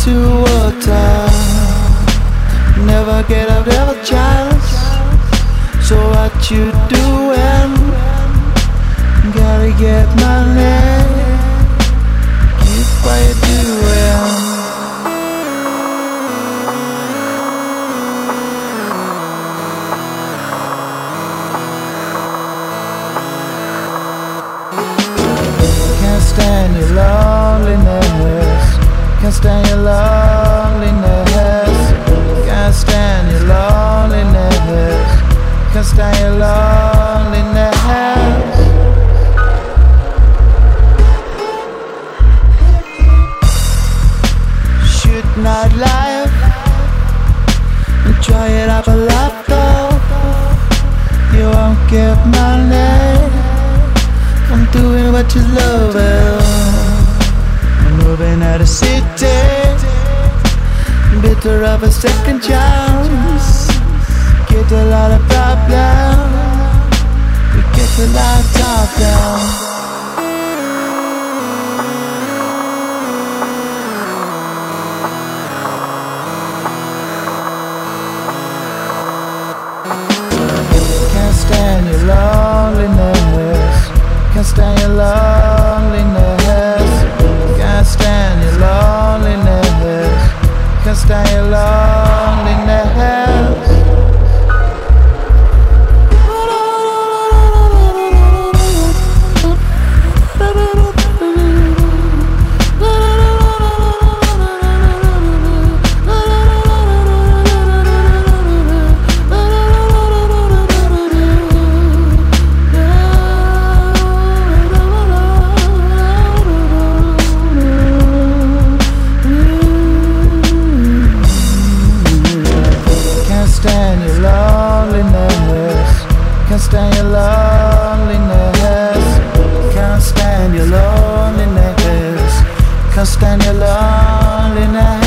to water. Never get up, never chance. So what you doing? Gotta get money. Keep what you doing. Can't stand your loneliness. Can't stand your loneliness. Can't stand your loneliness. Can't stand your loneliness. Shoot night life and try it up a lot though. You won't get money from doing what you love. I'm moving out of city, bitter of a second chance. Get a lot of problems, we get a lot of talk down. Can't stand your loneliness. Can't stand your loneliness. Can't stand your loneliness. Can't stand your loneliness. Can't stand your loneliness. Can't stand your loneliness. Can't stand your loneliness. Can't stand your loneliness.